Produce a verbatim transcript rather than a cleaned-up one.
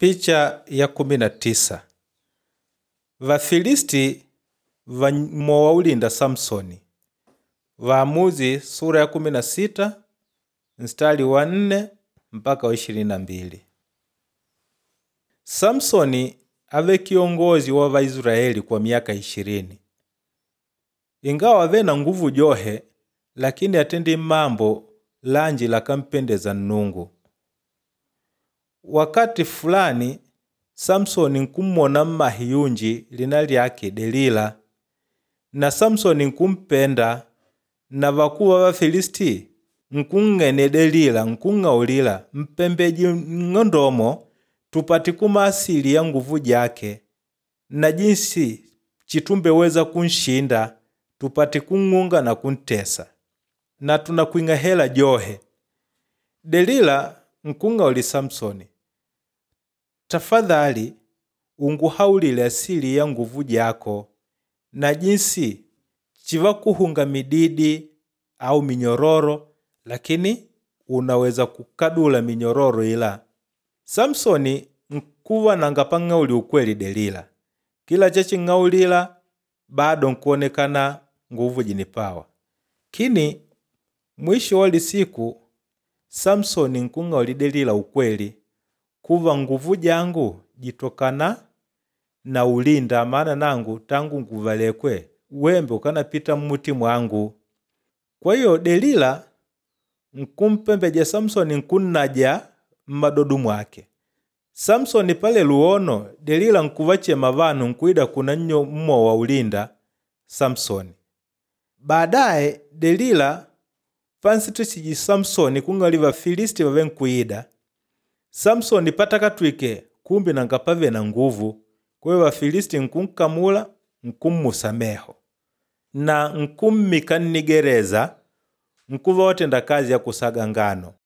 Picha ya kumi na tisa. Vafilisti vamowaulinda Samsoni. Waamuzi sura ya kumi na sita mstari wa nne mpaka wa ishirini na mbili. Samsoni ave kiongozi wa Waisraeli kwa miaka ishirini. Ingawa ave na nguvu johe, lakini atendi mambo lanji lakampendeza Nnungu. Wakati fulani Samsoni nkumona mmahiyunji lina lyake Delila, na Samsoni nkumpenda, na vakuwa Wafilisti nkung'ene Delila nkung'aulila mpembeji ng'ondomo tupati kuma asili ya nguvu jake, na jinsi chitumbeweza kunshinda tupati kung'unga na kuntesa, na tunakwinga hela johe. Delila nkung'auli Samsoni, tafadhali unguhaulile asili ya nguvu jako, na jinsi chiva kuhunga mididi au minyororo, lakini unaweza kukadula minyororo ila. Samsoni nkuwa nangapa ng'auli ukweli Delila. Kila chachi ng'aulila bado nkuonekana nguvu jinipawa. Kini mwisho wali siku Samsoni nkung'auli Delila ukweli, kuva nguvu jangu jitokana na ulinda, maana nangu tangu nguvalekwe wembe ukanapita mmuti mwangu. Kwa hiyo Delila nkumpembeja Samsoni nkunnaja mmadodu mwake. Samsoni pale luono Delila nkuvachema vanu nkuida kuna nyo mmo wa ulinda Samsoni. Baadaye Delila pansitishiji Samsoni kung'ali Vafilisti vave nkuida. Samsoni patakatwike kumbi nangapave na nguvu, kwa hiyo Wafilisti nkunkamula nkummusameho, na nkummika nnigereza nkuva watenda kazi ya kusaga ngano.